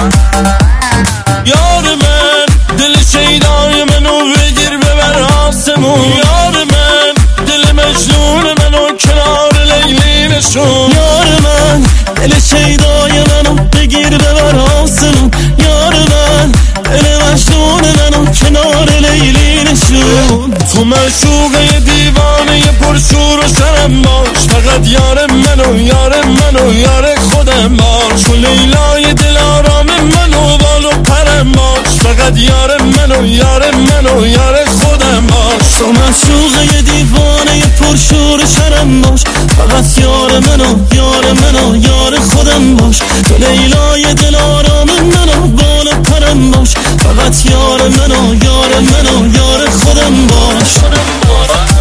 یار من دل شیدای منو بگیر ببر آسمون، یار من دل مجنون منو کنار لیلی نشون، یار من دل شیدای منو بگیر ببر آسمون، یار من دل مجنون منو کنار لیلی نشون. تو معشوقه دیوانه پرشور و شرم باش، فقط یار منو یار منو یار خودم باش، تو لیلای دل آرام منو بال و پرم باش، فقط یار منو یار منو یار خودم باش. تو معشوقه دیوانه پرشور و شرم باش، فقط یار منو یار منو یار خودم باش، تو لیلای دل آرام منو بال و پرم باش، فقط یار منو یار منو یار خودم باش.